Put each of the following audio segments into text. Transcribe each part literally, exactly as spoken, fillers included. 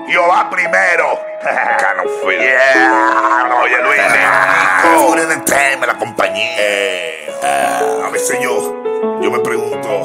Yo va primero. Canofil. Yeah. Oye, Luis, Nico. Figura de tema, la compañía. Eh, uh, a veces yo, yo me pregunto.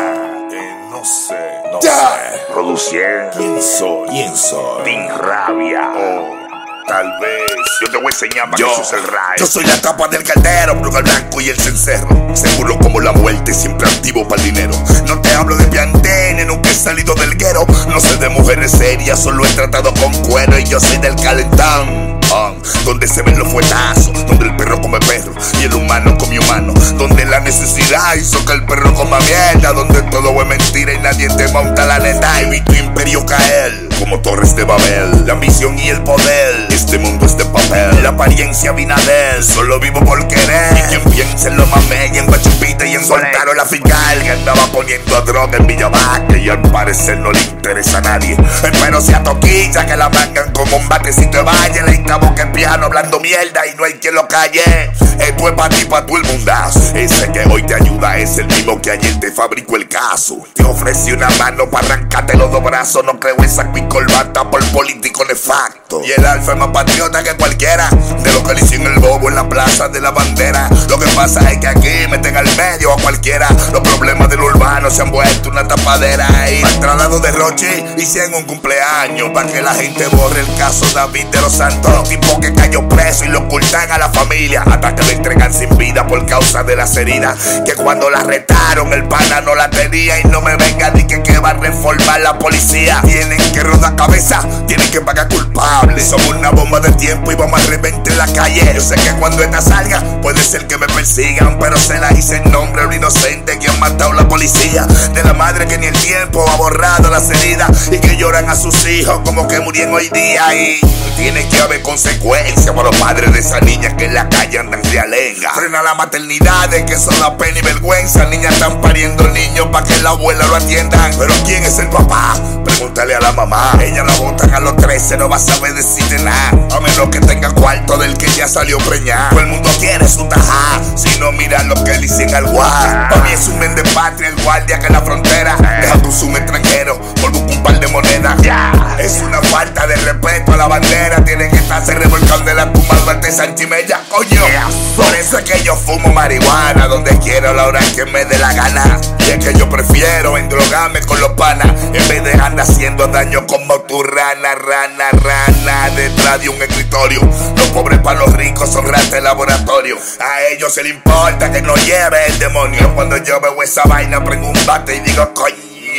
eh, no sé, no Ya. sé. Produciendo. ¿Quién soy? ¿Quién soy? Team Rabia. O tal vez yo te voy a enseñar para Yo, que eso es el rayo. yo soy la tapa del caldero, Bruno el blanco y el cencerro. Seguro como la muerte, siempre activo para el dinero. No te hablo de piantene, nunca he salido del guero. No sé de mujeres serias, solo he tratado con cuero. Y yo soy del calentón, um, donde se ven los fuetazos, donde el perro come perro y el humano come humano, donde la necesidad hizo que el perro coma mierda, donde todo es mentira y nadie te monta la neta. He visto imperio caer como torres de Babel, la ambición y el poder. Este mundo es de papel, la apariencia Abinader. Solo vivo por querer. Y quien piensa en lo mamé y en Guachupita y en soltar la fiscal que andaba poniendo a droga en Villavaca y al parecer no le interesa a nadie. Pero si a toquilla que la mangan como un batecito de valle, le hinca que piano hablando mierda y no hay quien lo calle. Esto es pa' ti, pa' tú el mundazo. Ese que hoy te ayuda es el mismo que ayer te fabricó el caso. Te ofrecí una mano para arrancarte los dos brazos. No creo en saco y corbata por político nefasto. Y el alfa es más patriota que cualquiera de lo que le hicieron el bobo en la plaza de la bandera. Lo que pasa es que aquí meten al medio a cualquiera. Los problemas del urbano se han vuelto una tapadera. Y al trasladado de Rochi hicieron un cumpleaños para que la gente borre el caso David de los Santos, tipo que cayó preso y lo ocultan a la familia hasta que lo entregan sin vida por causa de las heridas. Que cuando la retaron el pana no la tenía. Y no me venga ni que, que va a reformar la policía. Tienen que rodar cabeza, tienen que pagar culpables. Somos una bomba de tiempo y vamos a reventar la calle. Yo sé que cuando esta salga puede ser que me persigan, pero se la hice en nombre de un inocente que han matado la policía. De la madre que ni el tiempo ha borrado las heridas y que lloran a sus hijos como que murieron hoy día. Y tiene que haber consecuencias para los padres de esa niña que en la calle andan de alenga. Frena la maternidad, de que eso da pena y vergüenza. Niñas están pariendo niños para que la abuela lo atiendan. Pero ¿quién es el papá? Pregúntale a la mamá. Ella la botan a los trece, no va a saber decirte nada, a menos que tenga cuarto del que ya salió preñada. Todo el mundo quiere su tajá, si no mira lo que le hicieron al guard. Para mí es un men de patria, el guardia que en la frontera deja tu zoom extranjero por un par de monedas. Es una falta de respeto a la bandera. Tienen que estarse revolcando de la tumba ante Sanchimella, coño. Por eso es que yo fumo marihuana donde quiero, a la hora que me dé la gana. Y es que yo prefiero endrogarme con los panas en vez de andar haciendo daño como tu rana, rana, rana detrás de un escritorio. Los pobres para los ricos son ratas de laboratorio. A ellos se les importa que no lleve el demonio. Cuando yo veo esa vaina prendo un bate y digo coño,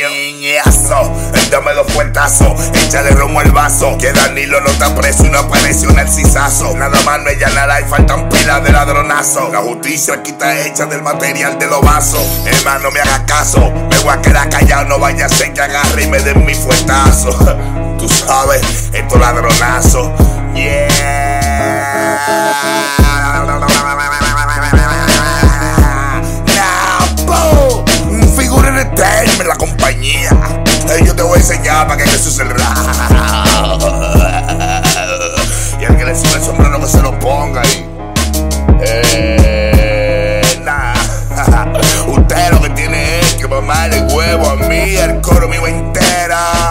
dame dos fuertazos, échale romo al vaso. Que Danilo no está preso y no aparece un narcisazo. Nada más no ella nada y faltan pilas de ladronazo. La justicia aquí está hecha del material de los vasos. Hermano, no me haga caso, me voy a quedar callado. No vaya a ser que agarre y me den mi fuetazo. Tú sabes, estos ladronazos. Yeah. Figura de tema en la compañía. Hey, yo te voy a enseñar para que eso es el rap. Y al que le sube el sombrero que se lo ponga ahí. Eh, nah. Usted lo que tiene es que mamarle huevo a mí, el coro mío entera.